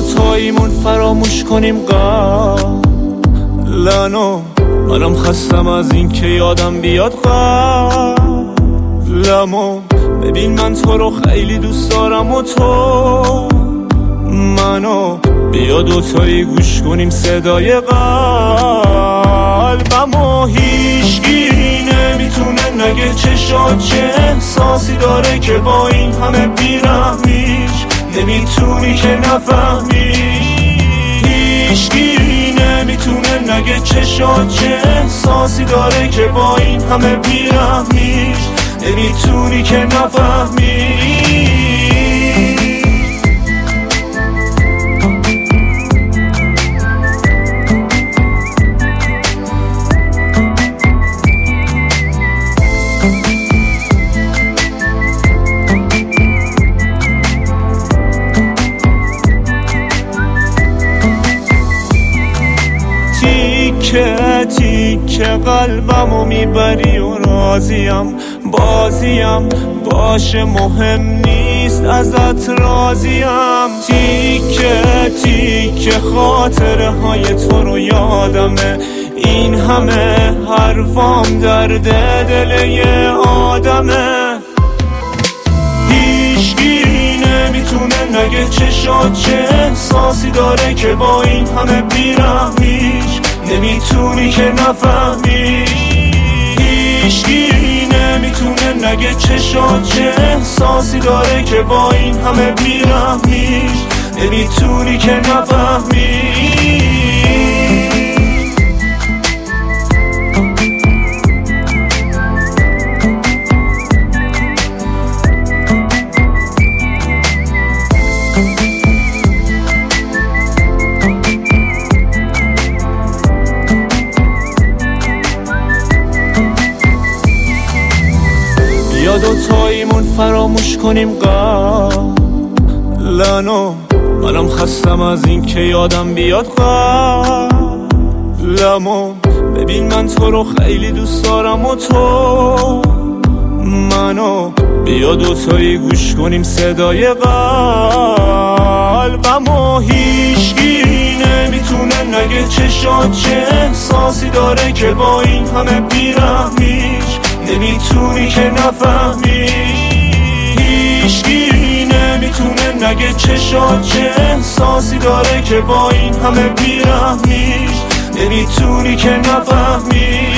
دوتاییمون فراموش کنیم قبلنو. منم خستم از این که یادم بیاد قبلمو. ببین من تو رو خیلی دوست دارم و تو منو. بیا دوتایی گوش کنیم صدای قلبمو. هیچکی نمیتونه نگه چشات چه احساسی داره که با این همه بیرحمیش نمیتونی که نفهمی. هیچکی نمیتونه نگه چشات چه احساسی داره که با این همه بیرحمیش نمیتونی که نفهمی. تیکه قلبمو میبری و راضیم. بازیم باشه مهم نیست ازت راضیم. تیکه خاطره های تو رو یادمه. این همه حرفام درد دل یه آدمه. هیچکی نمیتونه نگه چشات چه احساسی داره که با این همه بیرحمیش نمیتونی که نفهمی. هیچکی نمیتونه نگه چشات چه احساسی داره که با این همه بیرحمیش نمیتونی که نفهمی. یا دوتاییمون فراموش کنیم قبلنو. منم خستم از این که یادم بیاد قبلمو. ببین من تو رو خیلی دوست دارم و تو منو. بیا دوتایی گوش کنیم صدای قلبمو. هیچکی نمیتونه نگه چشات چه احساسی داره که با این همه بیرحمیش نمیتونی که نفهمی. هیچکی نمیتونه نگه چشات چه احساسی داره که با این همه بیرحمیش نمیتونی که نفهمی.